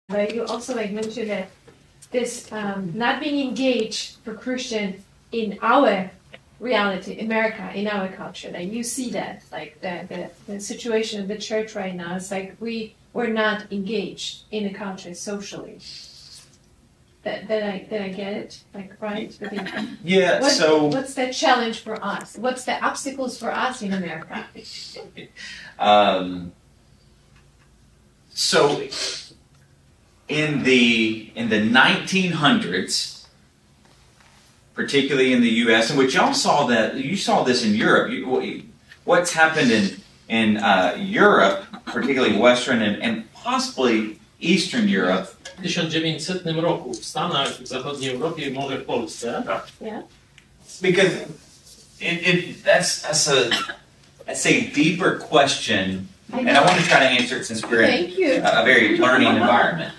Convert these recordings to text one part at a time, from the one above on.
But you also mentioned that this not being engaged for Christian in our reality, America, in our culture, that you see that, like the situation in the church right now, it's like we're not engaged in the culture socially. Did I get it? Like, right? Yeah, what's the challenge for us? What's the obstacles for us in America? So in the 1900s, particularly in the U.S., and which you saw this in Europe. What's happened in Europe, particularly Western and possibly Eastern Europe. W 1900 roku w Stanach, w zachodniej Europie i może w Polsce. Yeah. Because that's a deeper question, and I want to try to answer it since we're in a very learning environment.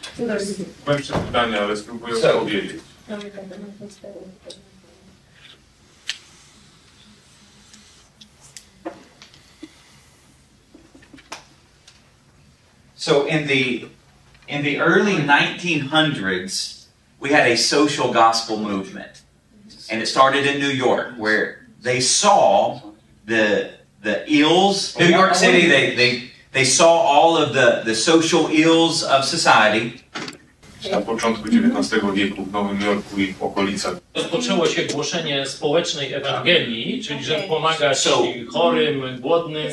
So in the early 1900s, we had a social gospel movement. And it started in New York, where they saw the ills. New York City, they saw all of the social ills of society. Na początku XIX wieku w Nowym Jorku i w okolicach. Rozpoczęło się głoszenie społecznej Ewangelii, czyli żeby pomagać chorym, głodnym.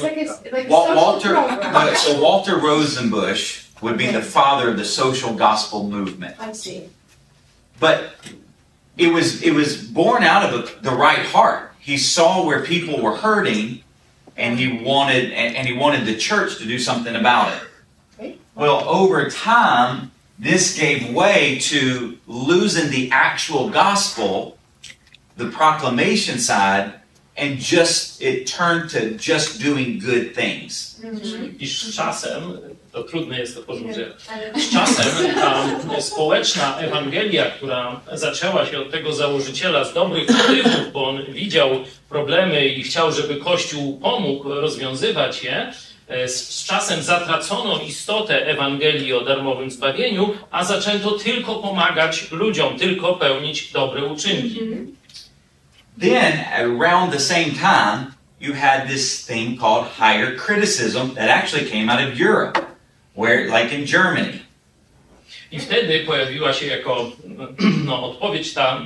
Walter Rosenbusch would be the father of the social gospel movement. I see. But it was born out of the right heart. He saw where people were hurting, and he wanted the church to do something about it. Well, over time, this gave way to losing the actual gospel, the proclamation side, and it turned to just doing good things. I z czasem, to trudne jest to porzucenie, z czasem ta społeczna Ewangelia, która zaczęła się od tego założyciela z dobrych motywów, bo on widział problemy i chciał, żeby Kościół pomógł rozwiązywać je, z czasem zatracono istotę Ewangelii o darmowym zbawieniu, a zaczęto tylko pomagać ludziom, tylko pełnić dobre uczynki. Then, around the same time, you had this thing called higher criticism that actually came out of Europe, like in Germany. I wtedy pojawiła się jako odpowiedź ta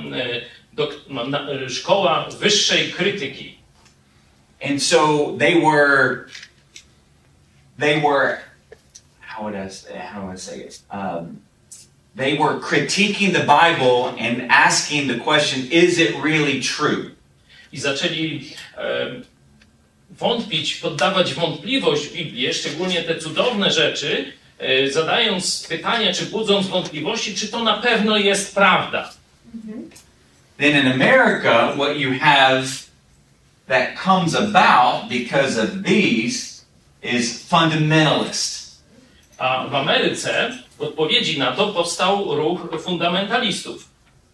szkoła wyższej krytyki. And so they were how would I say it? They were critiquing the Bible and asking the question, is it really true? I zaczęli wątpić, poddawać wątpliwość Biblię, szczególnie te cudowne rzeczy, zadając pytania, czy budząc wątpliwości, czy to na pewno jest prawda. Then in America, what you have that comes about because of these is fundamentalist. A w Ameryce w odpowiedzi na to powstał ruch fundamentalistów.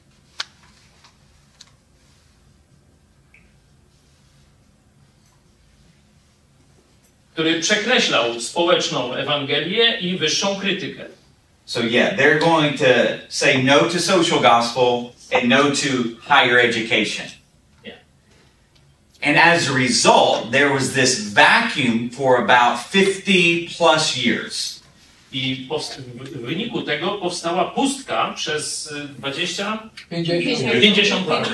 Który przekreślał społeczną Ewangelię i wyższą krytykę. So yeah, they're going to say no to social gospel and no to higher education. Yeah. And as a result, there was this vacuum for about 50 plus years. I w wyniku tego powstała pustka przez 50 lat.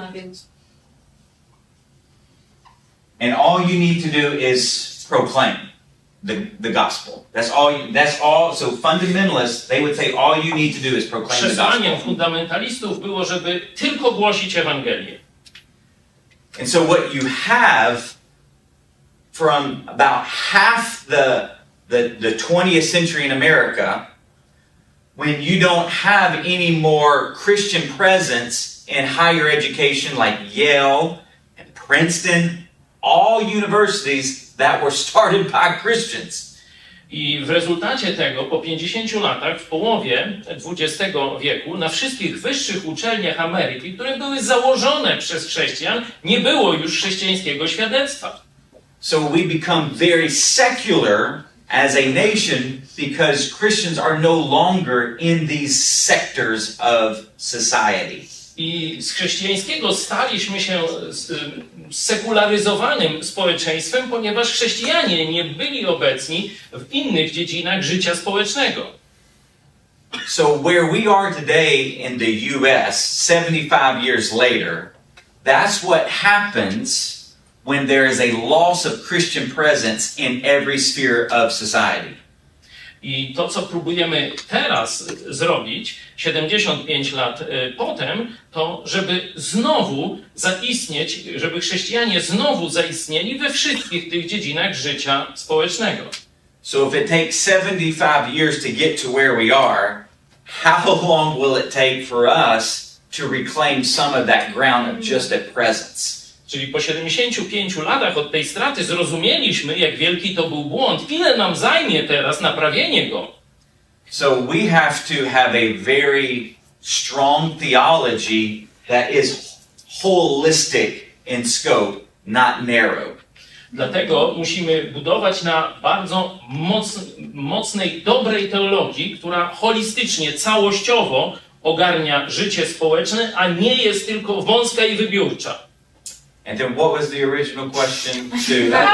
And all you need to do is proclaim the gospel. That's all. So fundamentalists, they would say all you need to do is proclaim the gospel. Przesłaniem fundamentalistów było, żeby tylko głosić Ewangelię. And so what you have from about half the 20th century in America, when you don't have any more Christian presence in higher education like Yale and Princeton, all universities that were started by Christians. I w rezultacie tego, po 50 latach, w połowie XX wieku, na wszystkich wyższych uczelniach Ameryki, które były założone przez chrześcijan, nie było już chrześcijańskiego świadectwa. So we become very secular as a nation because Christians are no longer in these sectors of society. I z chrześcijańskiego staliśmy się sekularyzowanym społeczeństwem, ponieważ chrześcijanie nie byli obecni w innych dziedzinach życia społecznego. So where we are today in the US, 75 years later, that's what happens when there is a loss of Christian presence in every sphere of society. I to, co próbujemy teraz zrobić, 75 lat potem, to żeby znowu zaistnieć, żeby chrześcijanie znowu zaistnieli we wszystkich tych dziedzinach życia społecznego. So if it takes 75 years to get to where we are, how long will it take for us to reclaim some of that ground of just at presence? Czyli po 75 latach od tej straty zrozumieliśmy, jak wielki to był błąd. Ile nam zajmie teraz naprawienie go? So we have to have a very strong theology that is holistic in scope, not narrow. Dlatego musimy budować na bardzo mocnej, dobrej teologii, która holistycznie, całościowo ogarnia życie społeczne, a nie jest tylko wąska i wybiórcza. And then what was the original question to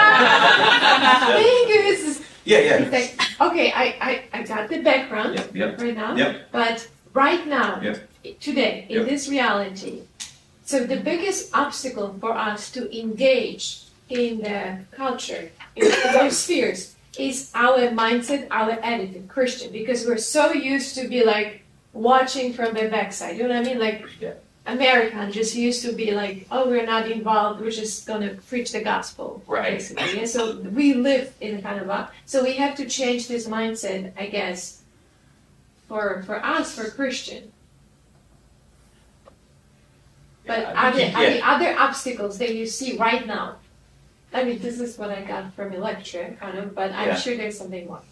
Yeah. It's like, okay, I got the background right now, but right now, today, in this reality, so the biggest obstacle for us to engage in the culture, in those spheres, is our mindset, our attitude, Christian, because we're so used to be like watching from the backside. You know what I mean? Like American just used to be like, oh, we're not involved. We're just going to preach the gospel, basically. Yeah? So we live in a kind of so we have to change this mindset, I guess, for us, for Christian. But are the other obstacles that you see right now? I mean, this is what I got from your lecture, kind of, but I'm sure there's something more.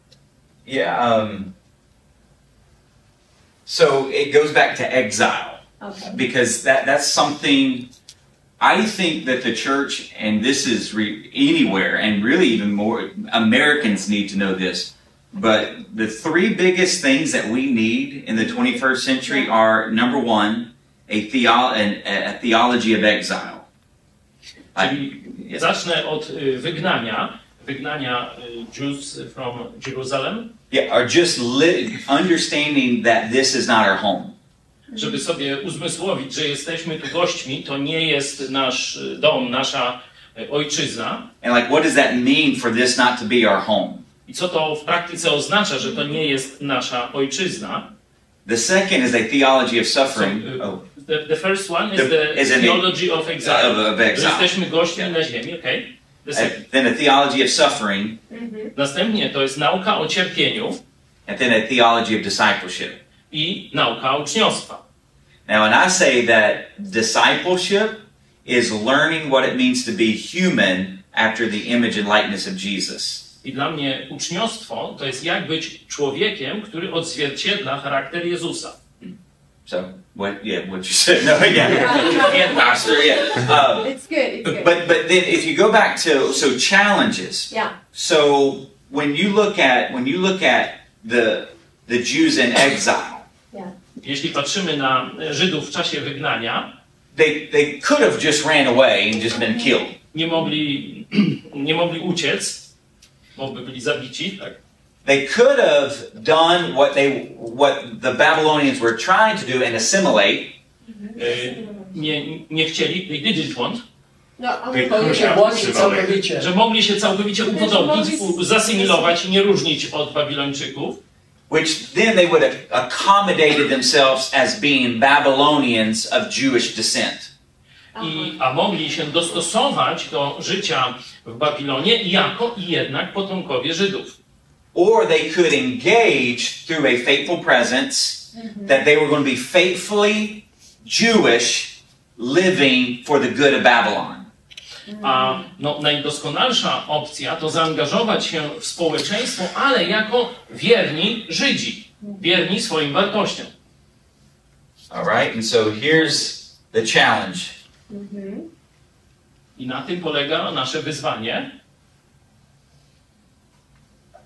So it goes back to exile. Okay. Because that's something I think that the church, and this is anywhere, and really even more, Americans need to know this, but the three biggest things that we need in the 21st century are, number one, a theology of exile. Czyli zacznę od wygnania Jews from Jerusalem. Yeah, or just understanding that this is not our home. Żeby sobie uzmysłowić, że jesteśmy tu gośćmi, to nie jest nasz dom, nasza ojczyzna. And like, what does that mean for this not to be our home? I co to w praktyce oznacza, że to nie jest nasza ojczyzna? The second is a theology of suffering. The first one is the theology of exile. Że jesteśmy gośćmi na ziemi, okay? Then a theology of suffering. Następnie to jest nauka o cierpieniu. And then a theology of discipleship. I nauka uczniostwa. Now, when I say that discipleship is learning what it means to be human after the image and likeness of Jesus. I dla mnie uczniostwo to jest jak być człowiekiem, który odzwierciedla charakter Jezusa. So, what you said? No, and pastor, It's good. It's good. But then if you go back to challenges. Yeah. So when you look at the Jews in exile. Jeśli patrzymy na Żydów w czasie wygnania, they could have just ran away and just been killed. Nie mogli uciec, bo by byli zabici, tak? They could have done what the Babylonians were trying to do and assimilate. Nie chcieli, they didn't want. Że mogli się całkowicie upodobnić, zasymilować i nie różnić od Babilończyków. Which then they would have accommodated themselves as being Babylonians of Jewish descent. A mogli się dostosować do życia w Babilonie jako i jednak potomkowie Żydów. Or they could engage through a faithful presence that they were going to be faithfully Jewish living for the good of Babylon. A najdoskonalsza opcja to zaangażować się w społeczeństwo, ale jako wierni Żydzi, wierni swoim wartościom. All right, and so here's the challenge. I na tym polega nasze wyzwanie.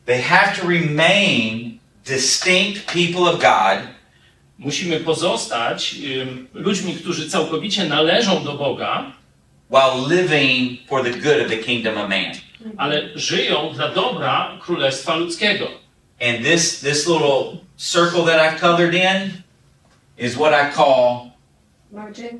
They have to remain distinct people of God. Musimy pozostać ludźmi, którzy całkowicie należą do Boga, while living for the good of the kingdom of man. ale żyją dla dobra królestwa ludzkiego. And this little circle that I've colored in is what I call Margin.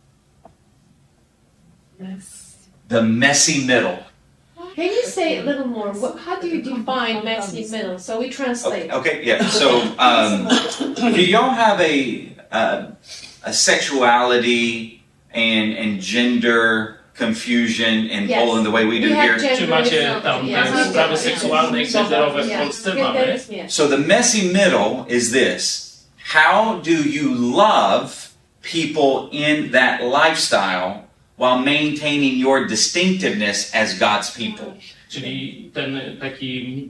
Yes. the messy middle. Can you say a little more? How do you define messy middle? So we translate. Okay, yeah. So, do y'all have a sexuality and gender confusion in Yes. Poland the way we do We have here? gender Czy macie ism. tam Yes, we sprawy do. seksualne i genderowe w Yeah. Polsce mamy? Gender is- So the messy middle is this. How do you love people in that lifestyle while maintaining your distinctiveness as God's people? Czyli ten taki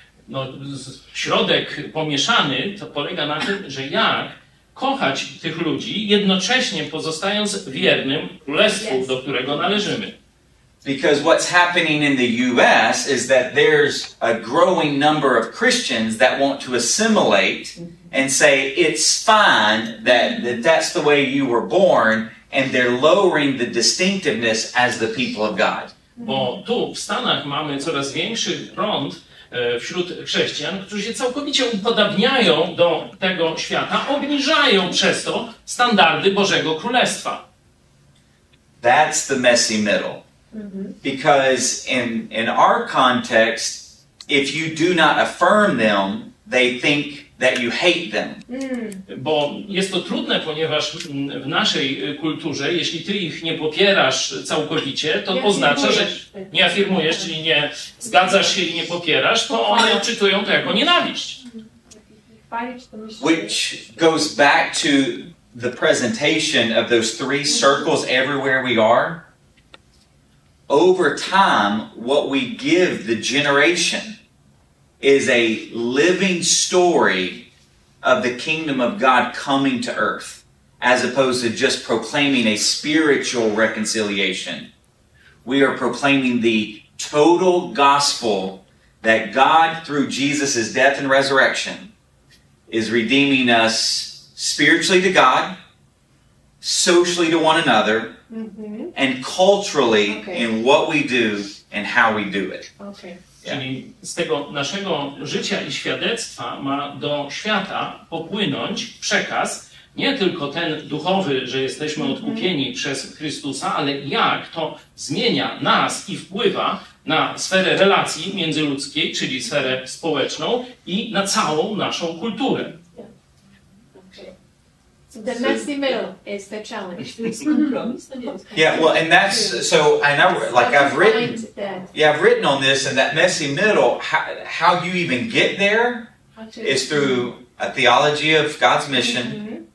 środek pomieszany to polega na tym, że jak kochać tych ludzi, jednocześnie pozostając wiernym królestwu, Yes. do którego należymy. Because what's happening in the U.S. is that there's a growing number of Christians that want to assimilate and say it's fine that's the way you were born, and they're lowering the distinctiveness as the people of God. Bo tu w Stanach mamy coraz większy prąd wśród chrześcijan, którzy się całkowicie upodabniają do tego świata, obniżają przez to standardy Bożego Królestwa. That's the messy middle. Because in our context, if you do not affirm them, they think that you hate them. Bo jest to trudne, ponieważ w naszej kulturze, jeśli ty ich nie popierasz całkowicie, to Nie oznacza, że afirmujesz. nie afirmujesz, czyli nie zgadzasz się i nie popierasz, to one odczytują to jako nienawiść. Which goes back to the presentation of those three circles everywhere we are. Over time, what we give the generation is a living story of the kingdom of God coming to earth, as opposed to just proclaiming a spiritual reconciliation. We are proclaiming the total gospel that God, through Jesus' death and resurrection, is redeeming us spiritually to God, socially to one another, and culturally in what we do and how we do it. Okay. Czyli z tego naszego życia i świadectwa ma do świata popłynąć przekaz, nie tylko ten duchowy, że jesteśmy odkupieni przez Chrystusa, ale jak to zmienia nas i wpływa na sferę relacji międzyludzkiej, czyli sferę społeczną i na całą naszą kulturę. So the messy middle is the challenge. Yeah, well, and that's so. I know, like I've written on this, and that messy middle. How you even get there is through a theology of God's mission,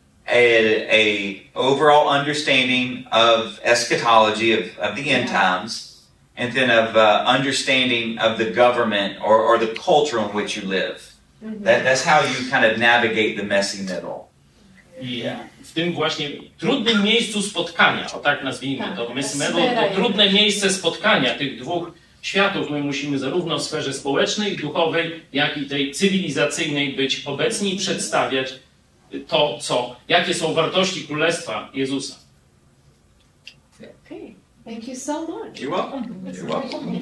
a overall understanding of eschatology of the end times, and then of understanding of the government or the culture in which you live. That's how you kind of navigate the messy middle. I w tym właśnie trudnym miejscu spotkania, o tak nazwijmy to, to trudne miejsce spotkania tych dwóch światów, my musimy zarówno w sferze społecznej, duchowej, jak i tej cywilizacyjnej być obecni i przedstawiać to, jakie są wartości Królestwa Jezusa. Okay. Thank you so much. You're welcome. You're welcome.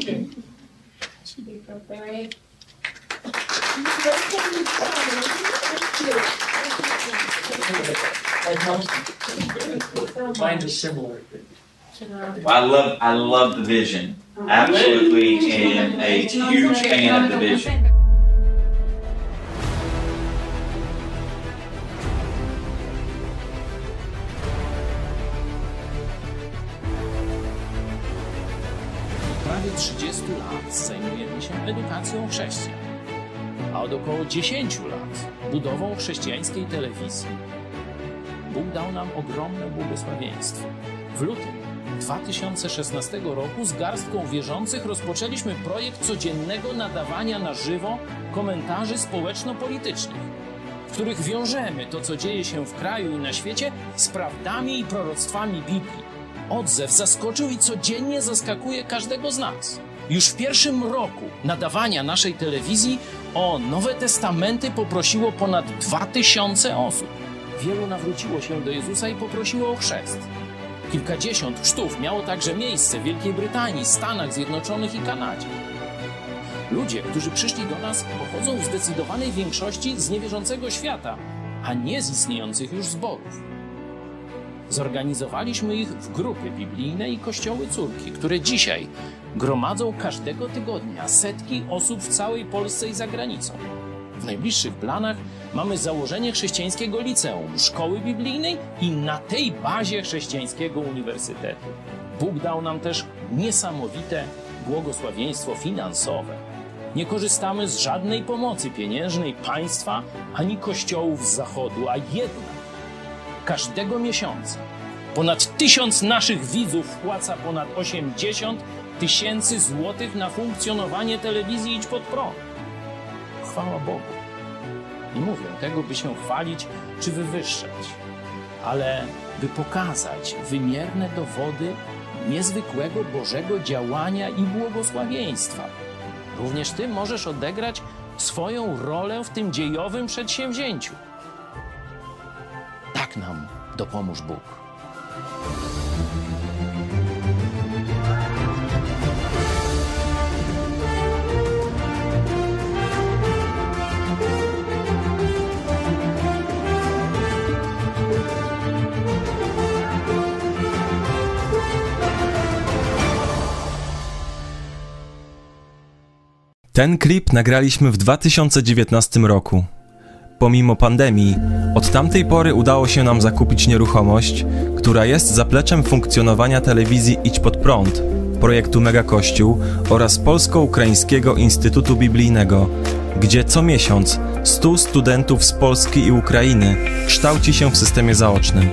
Mine is similar. I love the vision. Absolutely am a huge fan of the vision. Prawie 30 lat zajmujemy się edukacją chrześcijan, a od około 10 lat budową chrześcijańskiej telewizji. Bóg dał nam ogromne błogosławieństwo. W lutym 2016 roku z garstką wierzących rozpoczęliśmy projekt codziennego nadawania na żywo komentarzy społeczno-politycznych, w których wiążemy to, co dzieje się w kraju i na świecie, z prawdami i proroctwami Biblii. Odzew zaskoczył i codziennie zaskakuje każdego z nas. Już w pierwszym roku nadawania naszej telewizji o Nowe Testamenty poprosiło ponad 2000 osób. Wielu nawróciło się do Jezusa i poprosiło o chrzest. Kilkadziesiąt chrztów miało także miejsce w Wielkiej Brytanii, Stanach Zjednoczonych i Kanadzie. Ludzie, którzy przyszli do nas, pochodzą w zdecydowanej większości z niewierzącego świata, a nie z istniejących już zborów. Zorganizowaliśmy ich w grupy biblijne i kościoły córki, które dzisiaj gromadzą każdego tygodnia setki osób w całej Polsce i za granicą. W najbliższych planach mamy założenie chrześcijańskiego liceum, szkoły biblijnej i na tej bazie chrześcijańskiego uniwersytetu. Bóg dał nam też niesamowite błogosławieństwo finansowe. Nie korzystamy z żadnej pomocy pieniężnej państwa ani kościołów z zachodu, a jednak każdego miesiąca ponad 1000 naszych widzów wpłaca ponad 80 000 złotych na funkcjonowanie telewizji Idź Pod Prąd. Chwała Bogu. Nie mówię tego, by się chwalić czy wywyższać, ale by pokazać wymierne dowody niezwykłego Bożego działania i błogosławieństwa. Również Ty możesz odegrać swoją rolę w tym dziejowym przedsięwzięciu. Tak nam dopomóż Bóg. Ten klip nagraliśmy w 2019 roku. Pomimo pandemii, od tamtej pory udało się nam zakupić nieruchomość, która jest zapleczem funkcjonowania telewizji Idź Pod Prąd, projektu Mega Kościół oraz Polsko-Ukraińskiego Instytutu Biblijnego, gdzie co miesiąc 100 studentów z Polski i Ukrainy kształci się w systemie zaocznym.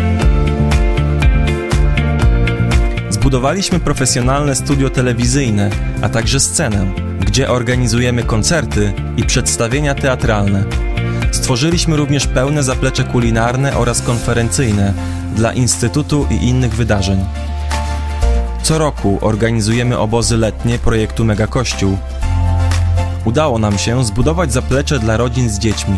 Zbudowaliśmy profesjonalne studio telewizyjne, a także scenę, gdzie organizujemy koncerty i przedstawienia teatralne. Stworzyliśmy również pełne zaplecze kulinarne oraz konferencyjne dla Instytutu i innych wydarzeń. Co roku organizujemy obozy letnie projektu Mega Kościół. Udało nam się zbudować zaplecze dla rodzin z dziećmi.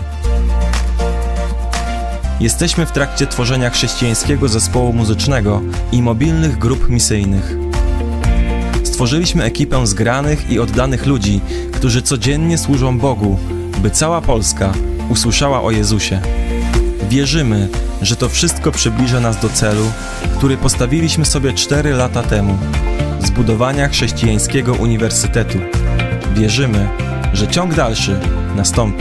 Jesteśmy w trakcie tworzenia chrześcijańskiego zespołu muzycznego i mobilnych grup misyjnych. Stworzyliśmy ekipę zgranych i oddanych ludzi, którzy codziennie służą Bogu, by cała Polska usłyszała o Jezusie. Wierzymy, że to wszystko przybliża nas do celu, który postawiliśmy sobie 4 lata temu – zbudowania chrześcijańskiego uniwersytetu. Wierzymy, że ciąg dalszy nastąpi.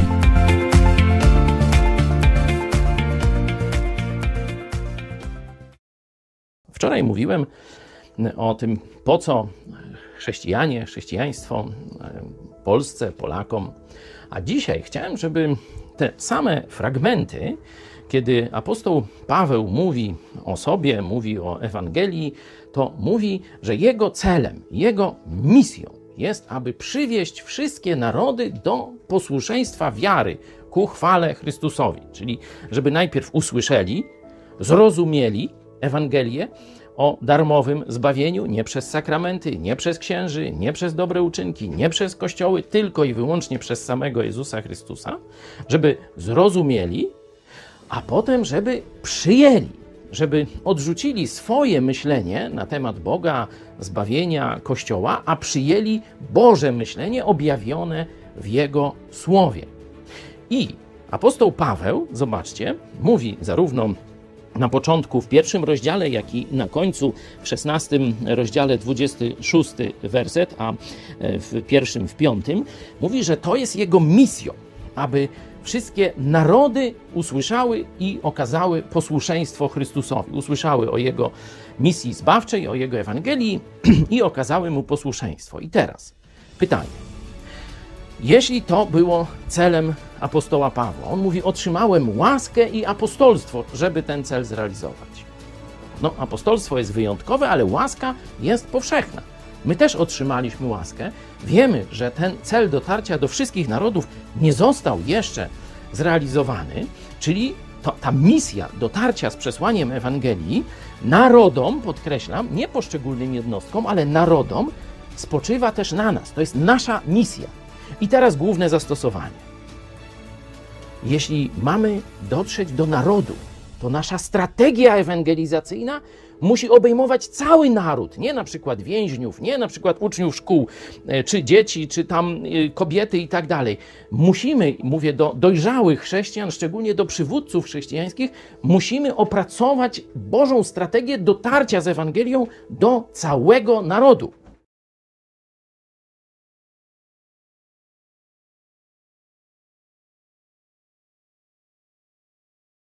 Wczoraj mówiłem o tym, po co chrześcijanie, chrześcijaństwo Polsce, Polakom, a dzisiaj chciałem, żeby te same fragmenty, kiedy apostoł Paweł mówi o sobie, mówi o Ewangelii, to mówi, że jego celem, jego misją jest, aby przywieść wszystkie narody do posłuszeństwa wiary ku chwale Chrystusowi. Czyli żeby najpierw usłyszeli, zrozumieli Ewangelię o darmowym zbawieniu, nie przez sakramenty, nie przez księży, nie przez dobre uczynki, nie przez kościoły, tylko i wyłącznie przez samego Jezusa Chrystusa, żeby zrozumieli, a potem żeby przyjęli, żeby odrzucili swoje myślenie na temat Boga, zbawienia, Kościoła, a przyjęli Boże myślenie objawione w Jego Słowie. I apostoł Paweł, zobaczcie, mówi zarówno na początku w 1 rozdziale, jak i na końcu w 16 rozdziale 26 werset, a w 1 w 5, mówi, że to jest jego misją, aby wszystkie narody usłyszały i okazały posłuszeństwo Chrystusowi. Usłyszały o Jego misji zbawczej, o Jego Ewangelii i okazały Mu posłuszeństwo. I teraz pytanie. Jeśli to było celem apostoła Pawła, on mówi, otrzymałem łaskę i apostolstwo, żeby ten cel zrealizować. No, apostolstwo jest wyjątkowe, ale łaska jest powszechna. My też otrzymaliśmy łaskę. Wiemy, że ten cel dotarcia do wszystkich narodów nie został jeszcze zrealizowany, czyli ta misja dotarcia z przesłaniem Ewangelii narodom, podkreślam, nie poszczególnym jednostkom, ale narodom, spoczywa też na nas. To jest nasza misja. I teraz główne zastosowanie. Jeśli mamy dotrzeć do narodu, to nasza strategia ewangelizacyjna musi obejmować cały naród, nie na przykład więźniów, nie na przykład uczniów szkół, czy dzieci, czy tam kobiety i tak dalej. Musimy, mówię do dojrzałych chrześcijan, szczególnie do przywódców chrześcijańskich, musimy opracować Bożą strategię dotarcia z Ewangelią do całego narodu.